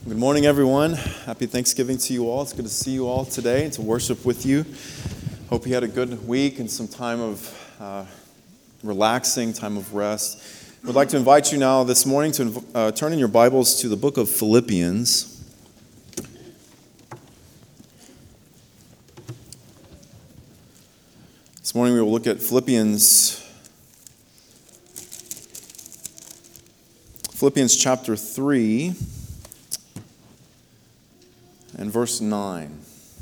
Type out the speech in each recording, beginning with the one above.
Good morning, everyone. Happy Thanksgiving to you all. It's good to see you all today and to worship with you. Hope you had a good week and some time of relaxing, time of rest. We'd like to invite you now this morning to turn in your Bibles to the book of Philippians. This morning we will look at Philippians chapter 3. And verse 9.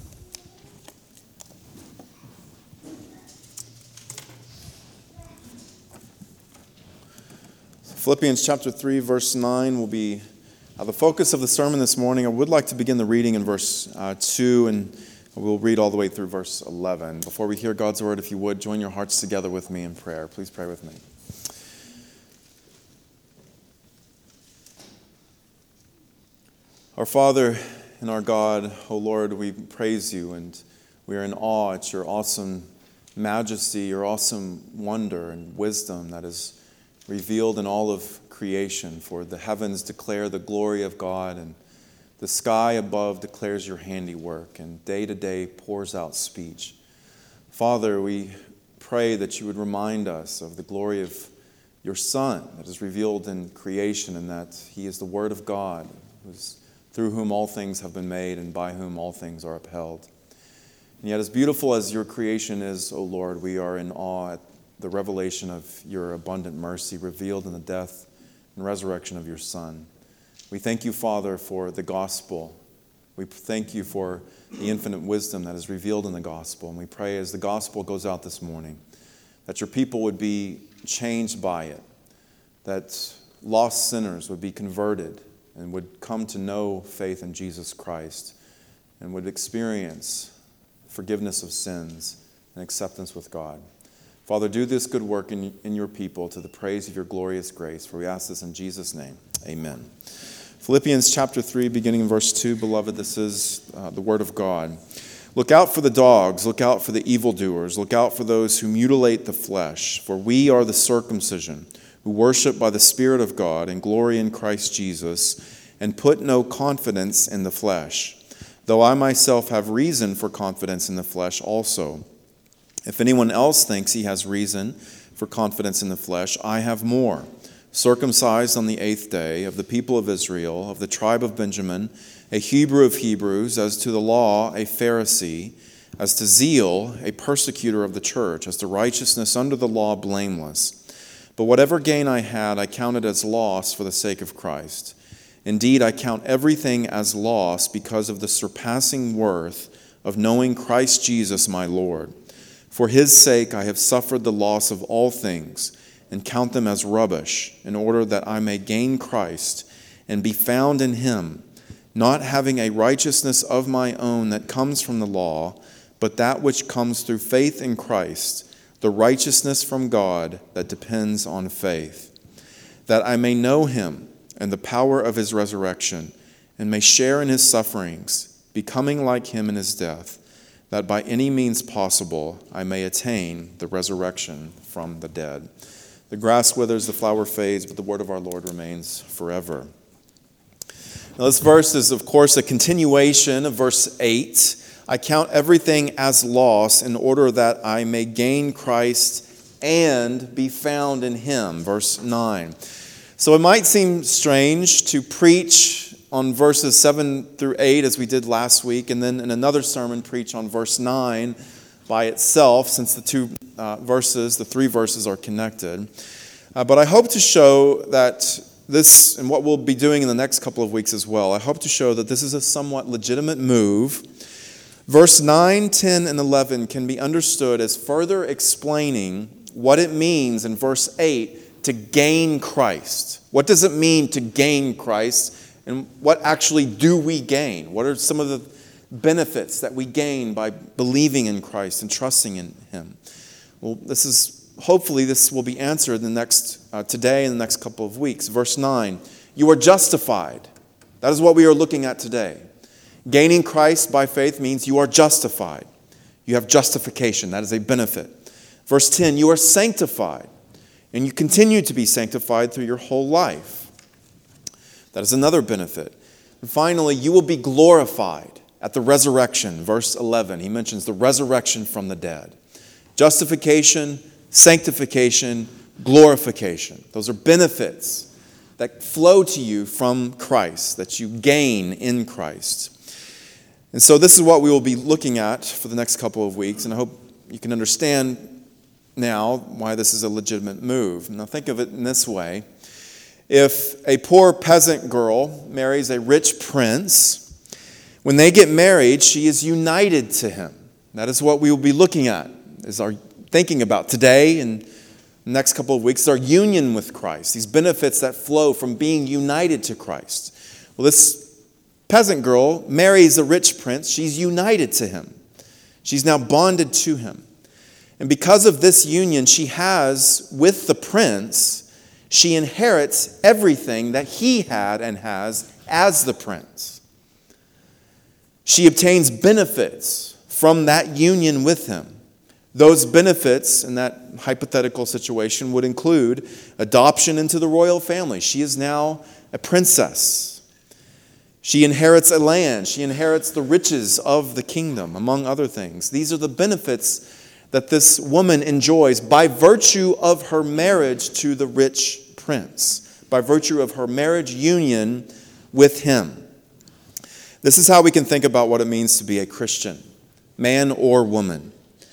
Philippians chapter 3, verse 9 will be the focus of the sermon this morning. I would like to begin the reading in verse 2, and we'll read all the way through verse 11. Before we hear God's word, if you would, join your hearts together with me in prayer. Please pray with me. Our Father and our God, O Lord, we praise you, and we are in awe at your awesome majesty, your awesome wonder and wisdom that is revealed in all of creation. For the heavens declare the glory of God, and the sky above declares your handiwork, and day to day pours out speech. Father, we pray that you would remind us of the glory of your Son that is revealed in creation, and that he is the Word of God, through whom all things have been made and by whom all things are upheld. And yet, as beautiful as your creation is, O Lord, we are in awe at the revelation of your abundant mercy revealed in the death and resurrection of your Son. We thank you, Father, for the gospel. We thank you for the infinite wisdom that is revealed in the gospel. And we pray as the gospel goes out this morning that your people would be changed by it, that lost sinners would be converted and would come to know faith in Jesus Christ and would experience forgiveness of sins and acceptance with God. Father, do this good work in your people to the praise of your glorious grace, for we ask this in Jesus' name. Amen. Philippians chapter 3, beginning in verse 2, beloved, this is the word of God. Look out for the dogs, look out for the evildoers, look out for those who mutilate the flesh, for we are the circumcision, who worship by the Spirit of God and glory in Christ Jesus, and put no confidence in the flesh, though I myself have reason for confidence in the flesh also. If anyone else thinks he has reason for confidence in the flesh, I have more. Circumcised on the 8th day, of the people of Israel, of the tribe of Benjamin, a Hebrew of Hebrews, as to the law, a Pharisee, as to zeal, a persecutor of the church, as to righteousness under the law, blameless. But whatever gain I had, I counted as loss for the sake of Christ. Indeed, I count everything as loss because of the surpassing worth of knowing Christ Jesus my Lord. For his sake I have suffered the loss of all things, and count them as rubbish, in order that I may gain Christ and be found in him, not having a righteousness of my own that comes from the law, but that which comes through faith in Christ, the righteousness from God that depends on faith, that I may know him and the power of his resurrection, and may share in his sufferings, becoming like him in his death, that by any means possible I may attain the resurrection from the dead. The grass withers, the flower fades, but the word of our Lord remains forever. Now, this verse is, of course, a continuation of verse 8. I count everything as loss in order that I may gain Christ and be found in him. Verse 9. So it might seem strange to preach on verses 7 through 8 as we did last week, and then in another sermon preach on verse 9 by itself, since the three verses are connected. But I hope to show that this, and what we'll be doing in the next couple of weeks as well, I hope to show that this is a somewhat legitimate move. Verse 9, 10, and 11 can be understood as further explaining what it means in verse 8 to gain Christ. What does it mean to gain Christ? And what actually do we gain? What are some of the benefits that we gain by believing in Christ and trusting in him? Well, hopefully this will be answered today and the next couple of weeks. Verse 9, you are justified. That is what we are looking at today. Gaining Christ by faith means you are justified. You have justification. That is a benefit. Verse 10, you are sanctified. And you continue to be sanctified through your whole life. That is another benefit. And finally, you will be glorified at the resurrection. Verse 11, he mentions the resurrection from the dead. Justification, sanctification, glorification. Those are benefits that flow to you from Christ, that you gain in Christ. And so this is what we will be looking at for the next couple of weeks, and I hope you can understand now why this is a legitimate move. Now think of it in this way. If a poor peasant girl marries a rich prince, when they get married, she is united to him. That is what we will be looking at, is our thinking about today and the next couple of weeks, our union with Christ, these benefits that flow from being united to Christ. Well, this peasant girl marries a rich prince. She's united to him. She's now bonded to him. And because of this union she has with the prince, she inherits everything that he had and has as the prince. She obtains benefits from that union with him. Those benefits in that hypothetical situation would include adoption into the royal family. She is now a princess. She inherits a land. She inherits the riches of the kingdom, among other things. These are the benefits that this woman enjoys by virtue of her marriage to the rich prince, by virtue of her marriage union with him. This is how we can think about what it means to be a Christian, man or woman.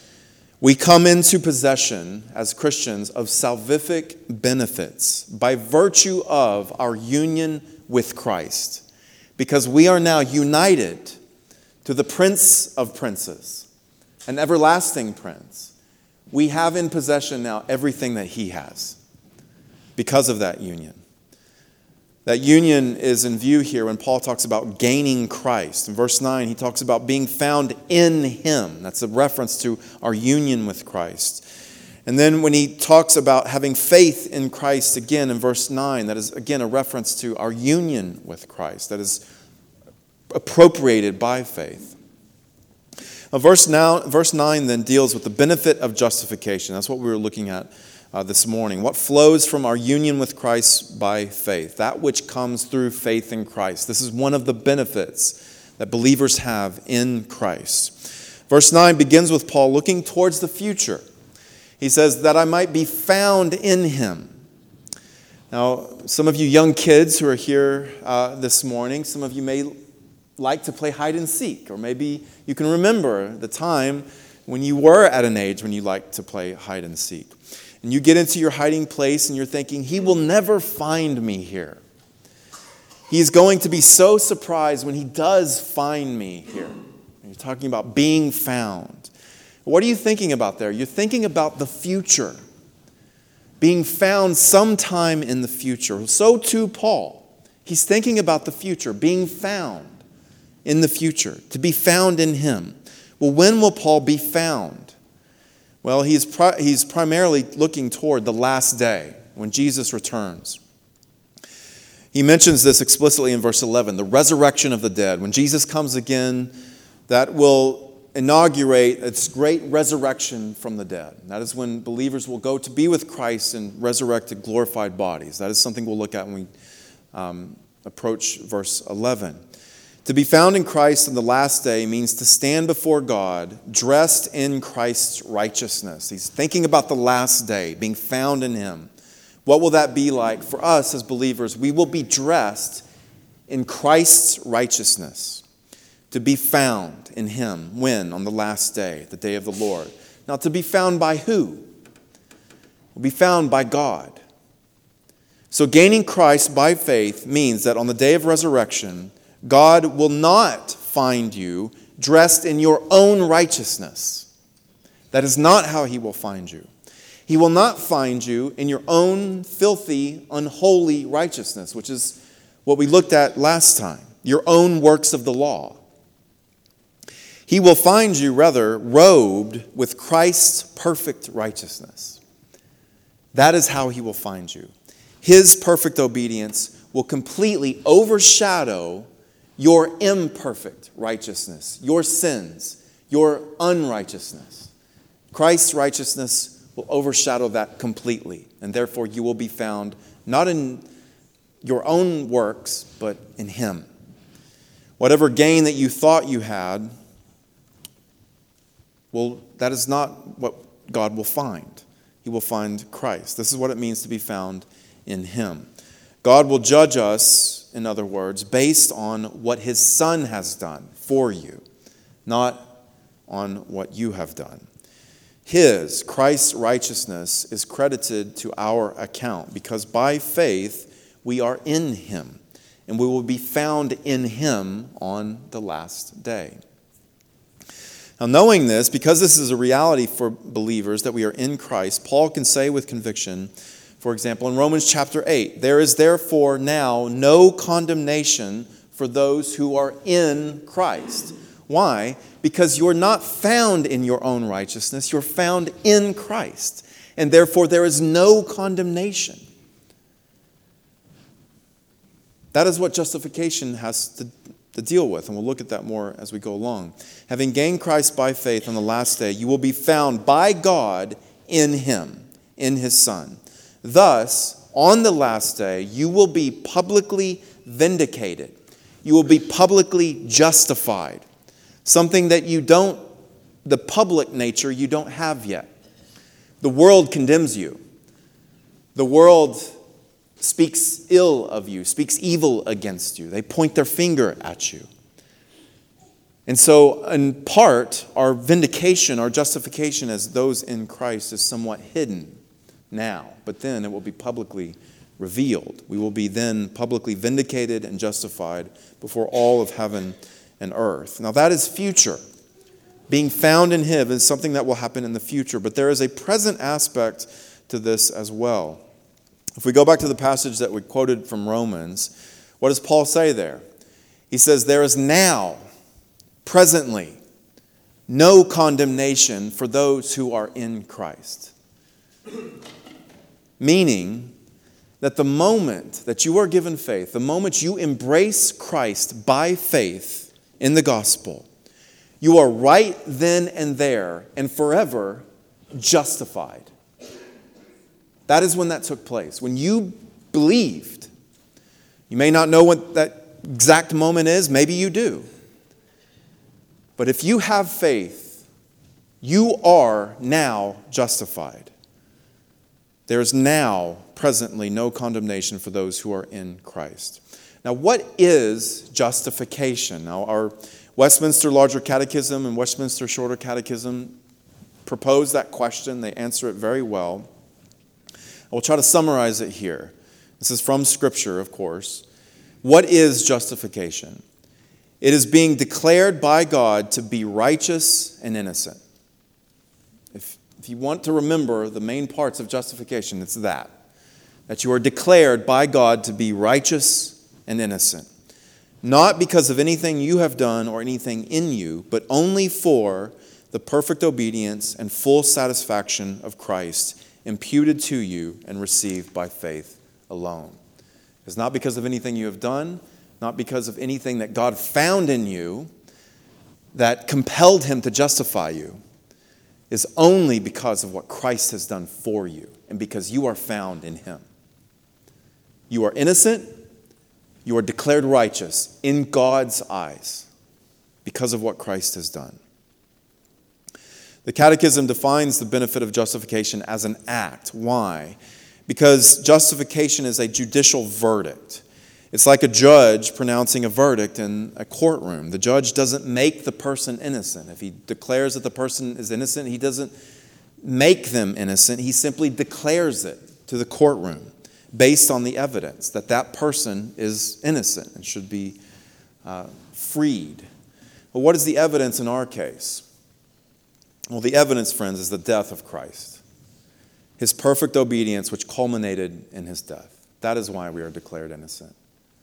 We come into possession as Christians of salvific benefits by virtue of our union with Christ. Because we are now united to the Prince of Princes, an everlasting Prince. We have in possession now everything that he has because of that union. That union is in view here when Paul talks about gaining Christ. In verse 9, he talks about being found in him. That's a reference to our union with Christ. And then when he talks about having faith in Christ again in verse 9, that is again a reference to our union with Christ, that is appropriated by faith. Now, verse 9 then deals with the benefit of justification. That's what we were looking at this morning. What flows from our union with Christ by faith, that which comes through faith in Christ. This is one of the benefits that believers have in Christ. Verse 9 begins with Paul looking towards the future. He says, that I might be found in him. Now, some of you young kids who are here this morning, some of you may like to play hide and seek, or maybe you can remember the time when you were at an age when you liked to play hide and seek. And you get into your hiding place and you're thinking, he will never find me here. He's going to be so surprised when he does find me here. And you're talking about being found. What are you thinking about there? You're thinking about the future. Being found sometime in the future. So too Paul. He's thinking about the future, being found in the future, to be found in him. Well, when will Paul be found? Well, he's primarily looking toward the last day, when Jesus returns. He mentions this explicitly in verse 11, the resurrection of the dead. When Jesus comes again, that will inaugurate its great resurrection from the dead. That is when believers will go to be with Christ in resurrected, glorified bodies. That is something we'll look at when we approach verse 11. To be found in Christ in the last day means to stand before God dressed in Christ's righteousness. He's thinking about the last day, being found in him. What will that be like for us as believers? We will be dressed in Christ's righteousness. To be found in him. When? On the last day, the day of the Lord. Now, to be found by who? We'll be found by God. So gaining Christ by faith means that on the day of resurrection, God will not find you dressed in your own righteousness. That is not how he will find you. He will not find you in your own filthy, unholy righteousness, which is what we looked at last time, your own works of the law. He will find you, rather, robed with Christ's perfect righteousness. That is how he will find you. His perfect obedience will completely overshadow your imperfect righteousness, your sins, your unrighteousness. Christ's righteousness will overshadow that completely, and therefore you will be found not in your own works, but in him. Whatever gain that you thought you had, well, that is not what God will find. He will find Christ. This is what it means to be found in Him. God will judge us, in other words, based on what His Son has done for you, not on what you have done. Christ's righteousness, is credited to our account because by faith we are in Him, and we will be found in Him on the last day. Now, knowing this, because this is a reality for believers that we are in Christ, Paul can say with conviction, for example, in Romans chapter 8, there is therefore now no condemnation for those who are in Christ. Why? Because you're not found in your own righteousness, you're found in Christ. And therefore there is no condemnation. That is what justification has to deal with, and we'll look at that more as we go along. Having gained Christ by faith on the last day, you will be found by God in Him, in His Son. Thus, on the last day, you will be publicly vindicated. You will be publicly justified. Something that the public nature you don't have yet. The world condemns you. The world speaks ill of you, speaks evil against you. They point their finger at you. And so, in part, our vindication, our justification as those in Christ is somewhat hidden now. But then it will be publicly revealed. We will be then publicly vindicated and justified before all of heaven and earth. Now that is future. Being found in Him is something that will happen in the future. But there is a present aspect to this as well. If we go back to the passage that we quoted from Romans, what does Paul say there? He says, there is now, presently, no condemnation for those who are in Christ. Meaning that the moment that you are given faith, the moment you embrace Christ by faith in the gospel, you are right then and there and forever justified. That is when that took place. When you believed. You may not know what that exact moment is. Maybe you do. But if you have faith, you are now justified. There is now, presently, no condemnation for those who are in Christ. Now, what is justification? Now, our Westminster Larger Catechism and Westminster Shorter Catechism propose that question. They answer it very well. I will try to summarize it here. This is from Scripture, of course. What is justification? It is being declared by God to be righteous and innocent. If you want to remember the main parts of justification, it's that you are declared by God to be righteous and innocent. Not because of anything you have done or anything in you, but only for the perfect obedience and full satisfaction of Christ, imputed to you and received by faith alone. It's not because of anything you have done, not because of anything that God found in you that compelled Him to justify you. It's only because of what Christ has done for you and because you are found in Him. You are innocent, you are declared righteous in God's eyes because of what Christ has done. The Catechism defines the benefit of justification as an act. Why? Because justification is a judicial verdict. It's like a judge pronouncing a verdict in a courtroom. The judge doesn't make the person innocent. If he declares that the person is innocent, he doesn't make them innocent. He simply declares it to the courtroom based on the evidence that that person is innocent and should be freed. But what is the evidence in our case? Well, the evidence, friends, is the death of Christ. His perfect obedience, which culminated in His death. That is why we are declared innocent.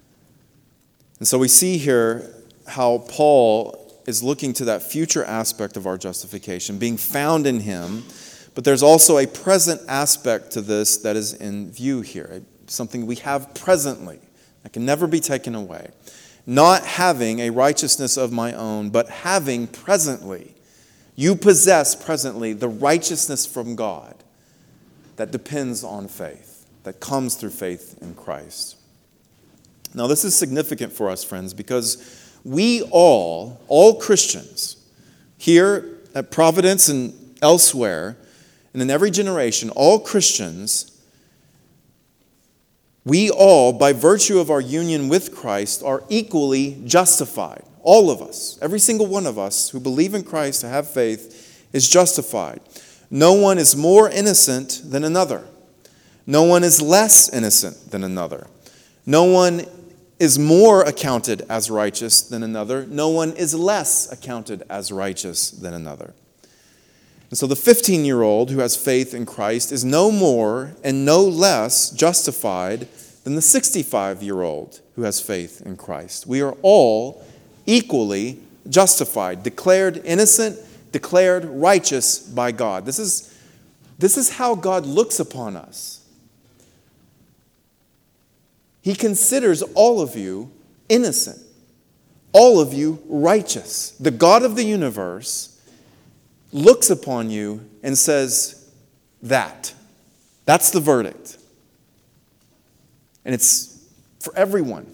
And so we see here how Paul is looking to that future aspect of our justification, being found in Him, but there's also a present aspect to this that is in view here, something we have presently that can never be taken away. Not having a righteousness of my own, but having presently. You possess presently the righteousness from God that depends on faith, that comes through faith in Christ. Now, this is significant for us, friends, because we all Christians, here at Providence and elsewhere, and in every generation, all Christians, we all, by virtue of our union with Christ, are equally justified. All of us, every single one of us who believe in Christ, who have faith, is justified. No one is more innocent than another. No one is less innocent than another. No one is more accounted as righteous than another. No one is less accounted as righteous than another. And so the 15-year-old who has faith in Christ is no more and no less justified than the 65-year-old who has faith in Christ. We are all equally justified, declared innocent, declared righteous by God. This is how God looks upon us. He considers all of you innocent, all of you righteous. The God of the universe looks upon you and says, that's the verdict. And it's for everyone.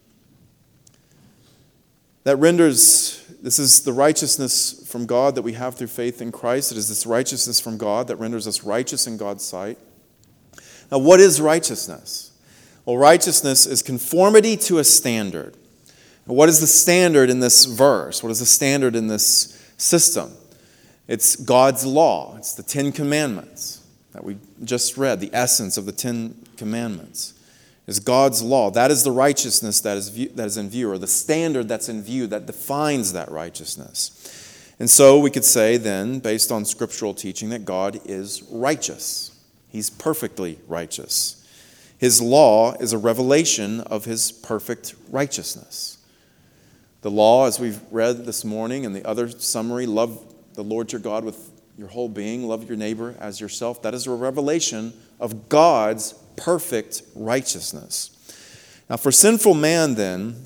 This is the righteousness from God that we have through faith in Christ. It is this righteousness from God that renders us righteous in God's sight. Now, what is righteousness? Well, righteousness is conformity to a standard. Now, what is the standard in this verse? What is the standard in this system? It's God's law. It's the Ten Commandments that we just read. The essence of the Ten Commandments is God's law. That is the righteousness that is in view, or the standard that's in view that defines that righteousness. And so we could say then, based on scriptural teaching, that God is righteous. He's perfectly righteous. His law is a revelation of his perfect righteousness. The law, as we've read this morning, and the other summary, love the Lord your God with your whole being, love your neighbor as yourself, that is a revelation of God's perfect righteousness. Now, for sinful man, then,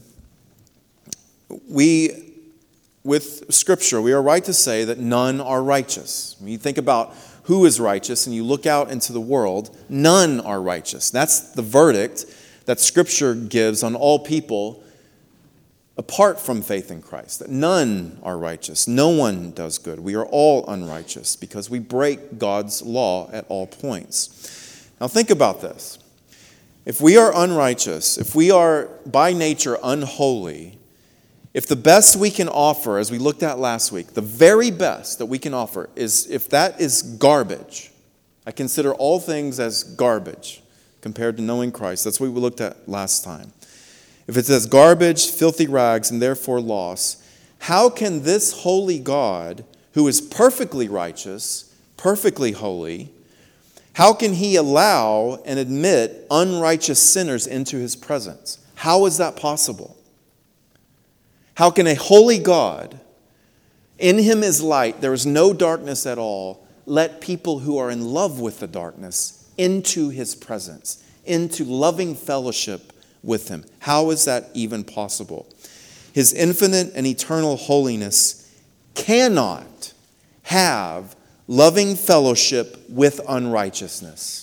with Scripture, we are right to say that none are righteous. When you think about who is righteous and you look out into the world, none are righteous. That's the verdict that Scripture gives on all people apart from faith in Christ, that none are righteous. No one does good. We are all unrighteous because we break God's law at all points. Now think about this. If we are unrighteous, if we are by nature unholy, if the best we can offer, as we looked at last week, the very best that we can offer is, if that is garbage, I consider all things as garbage compared to knowing Christ. That's what we looked at last time. If it's as garbage, filthy rags, and therefore loss, how can this holy God, who is perfectly righteous, perfectly holy, how can he allow and admit unrighteous sinners into his presence? How is that possible? How can a holy God, in him is light, there is no darkness at all, let people who are in love with the darkness into his presence, into loving fellowship with him? How is that even possible? His infinite and eternal holiness cannot have loving fellowship with unrighteousness.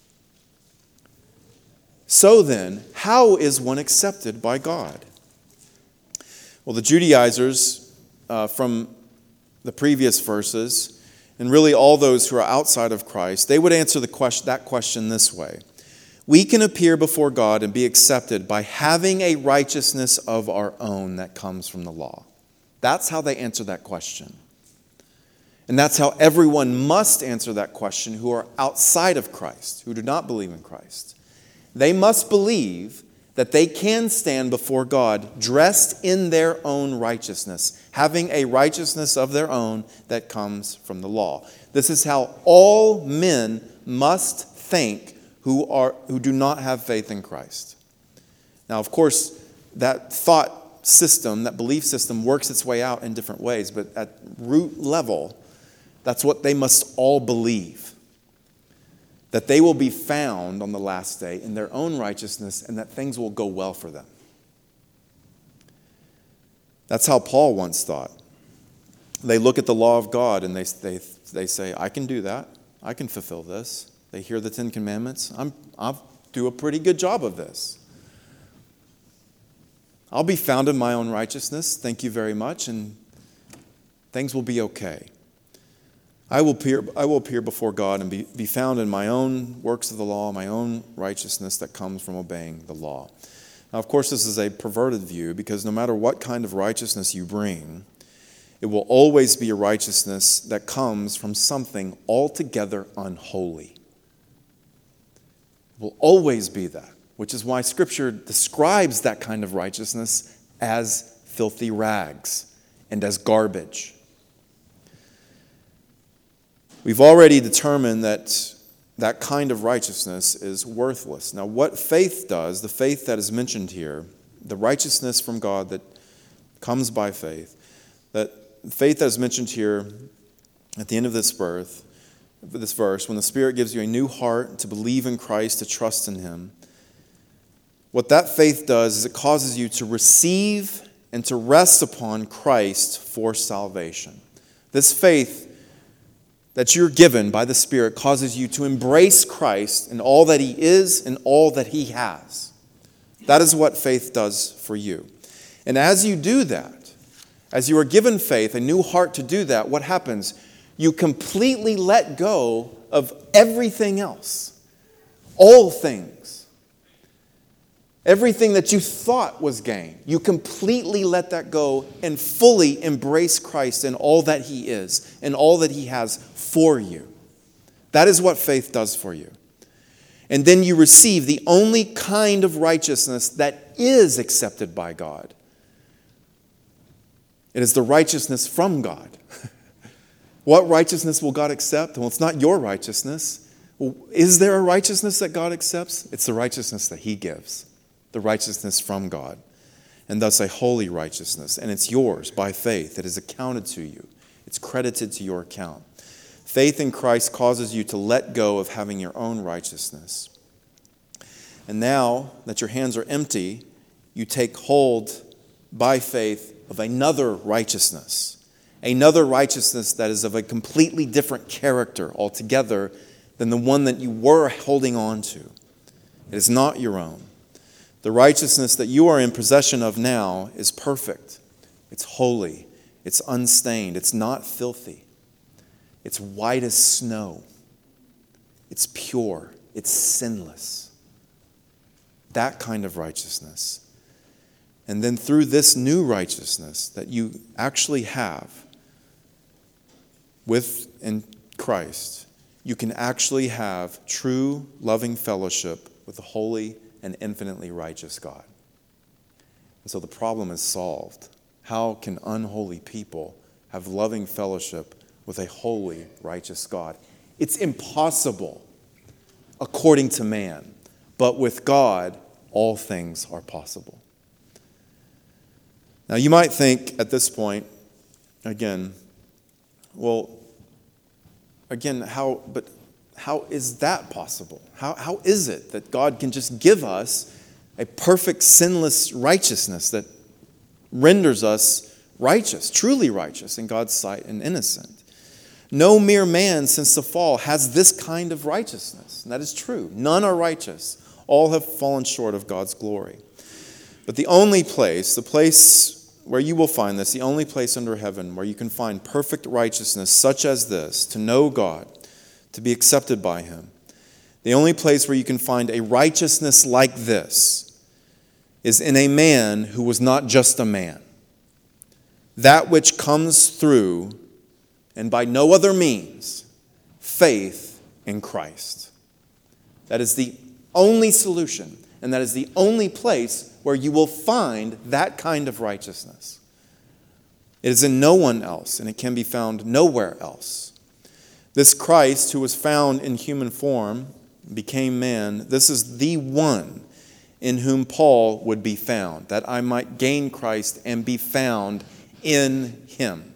So then, how is one accepted by God? Well, the Judaizers from the previous verses, and really all those who are outside of Christ, they would answer that question this way. We can appear before God and be accepted by having a righteousness of our own that comes from the law. That's how they answer that question. And that's how everyone must answer that question who are outside of Christ, who do not believe in Christ. They must believe that they can stand before God dressed in their own righteousness, having a righteousness of their own that comes from the law. This is how all men must think who do not have faith in Christ. Now, of course, that thought system, that belief system works its way out in different ways, but at root level, that's what they must all believe. That they will be found on the last day in their own righteousness and that things will go well for them. That's how Paul once thought. They look at the law of God and they say, I can do that. I can fulfill this. They hear the Ten Commandments. I'll do a pretty good job of this. I'll be found in my own righteousness, thank you very much, and things will be okay. I will appear before God and be found in my own works of the law, my own righteousness that comes from obeying the law. Now, of course, this is a perverted view because no matter what kind of righteousness you bring, it will always be a righteousness that comes from something altogether unholy. It will always be that, which is why Scripture describes that kind of righteousness as filthy rags and as garbage. We've already determined that that kind of righteousness is worthless. Now, what faith does, the faith that is mentioned here, the righteousness from God that comes by faith, that faith that is mentioned here at the end of this verse, when the Spirit gives you a new heart to believe in Christ, to trust in Him, what that faith does is it causes you to receive and to rest upon Christ for salvation. This faith that you're given by the Spirit causes you to embrace Christ in all that He is and all that He has. That is what faith does for you. And as you do that, as you are given faith, a new heart to do that, what happens? You completely let go of everything else. All things. Everything that you thought was gain. You completely let that go and fully embrace Christ in all that He is and all that He has for you. That is what faith does for you. And then you receive the only kind of righteousness that is accepted by God. It is the righteousness from God. What righteousness will God accept? Well, it's not your righteousness. Well, is there a righteousness that God accepts? It's the righteousness that He gives. The righteousness from God. And thus a holy righteousness. And it's yours by faith. It is accounted to you. It's credited to your account. Faith in Christ causes you to let go of having your own righteousness. And now that your hands are empty, you take hold by faith of another righteousness. Another righteousness that is of a completely different character altogether than the one that you were holding on to. It is not your own. The righteousness that you are in possession of now is perfect. It's holy. It's unstained. It's not filthy. It's white as snow. It's pure. It's sinless. That kind of righteousness. And then through this new righteousness that you actually have in Christ, you can actually have true loving fellowship with the holy and infinitely righteous God. And so the problem is solved. How can unholy people have loving fellowship with a holy, righteous God? It's impossible according to man, but with God, all things are possible. Now you might think at this point, how is that possible? How is it that God can just give us a perfect, sinless righteousness that renders us righteous, truly righteous in God's sight and innocent? No mere man since the fall has this kind of righteousness. And that is true. None are righteous. All have fallen short of God's glory. But the only place, the place where you will find this, the only place under heaven where you can find perfect righteousness such as this, to know God, to be accepted by Him. The only place where you can find a righteousness like this is in a man who was not just a man. That which comes through, and by no other means, faith in Christ. That is the only solution, and that is the only place where you will find that kind of righteousness. It is in no one else, and it can be found nowhere else. This Christ, who was found in human form, became man, this is the one in whom Paul would be found, that I might gain Christ and be found in Him.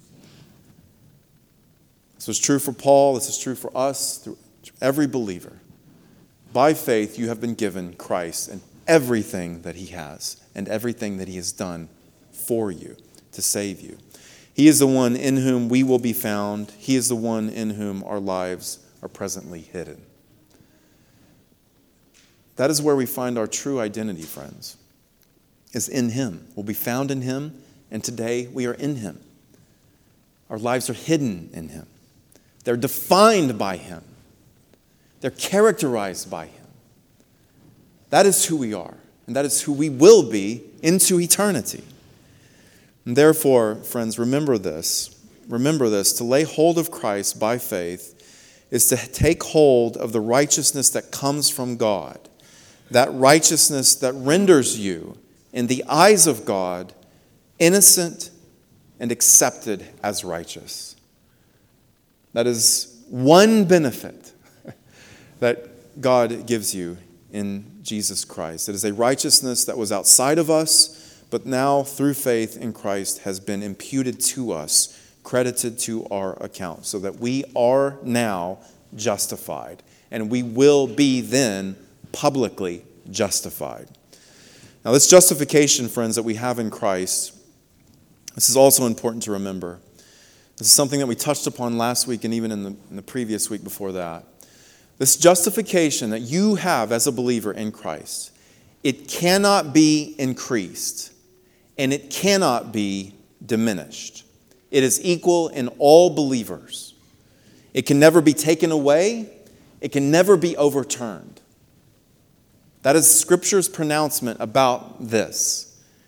This was true for Paul, this is true for us, through every believer. By faith, you have been given Christ and everything that He has and everything that He has done for you to save you. He is the one in whom we will be found. He is the one in whom our lives are presently hidden. That is where we find our true identity, friends. is in him, will be found in him, and today we are in him. Our lives are hidden in him. They're defined by him. They're characterized by him. That is who we are, and that is who we will be into eternity. And therefore, friends, remember this. Remember this. To lay hold of Christ by faith is to take hold of the righteousness that comes from God. That righteousness that renders you, in the eyes of God, innocent and accepted as righteous. That is one benefit that God gives you in Jesus Christ. It is a righteousness that was outside of us, but now through faith in Christ has been imputed to us, credited to our account, so that we are now justified, and we will be then publicly justified. Now, this justification, friends, that we have in Christ, this is also important to remember. This is something that we touched upon last week and even in the previous week before that. This justification that you have as a believer in Christ, it cannot be increased and it cannot be diminished. It is equal in all believers. It can never be taken away. It can never be overturned. That is Scripture's pronouncement about this.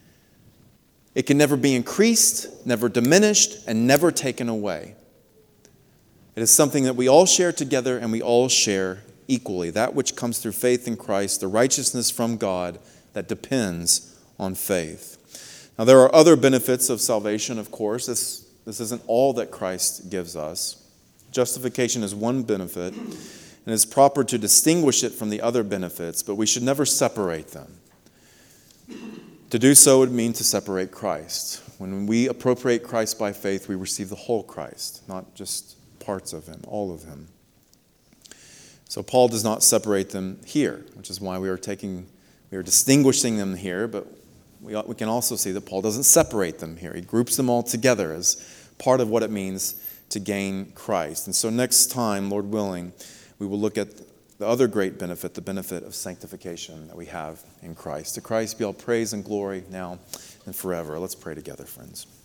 It can never be increased, never diminished, and never taken away. It is something that we all share together and we all share equally. That which comes through faith in Christ, the righteousness from God that depends on faith. Now, there are other benefits of salvation, of course. This isn't all that Christ gives us. Justification is one benefit, and it's proper to distinguish it from the other benefits, but we should never separate them. To do so would mean to separate Christ. When we appropriate Christ by faith, we receive the whole Christ, not just parts of him, all of him. So Paul does not separate them here, which is why we are distinguishing them here, but we can also see that Paul doesn't separate them here. He groups them all together as part of what it means to gain Christ. And so next time, Lord willing, we will look at the other great benefit, the benefit of sanctification that we have in Christ. To Christ be all praise and glory now and forever. Let's pray together, friends.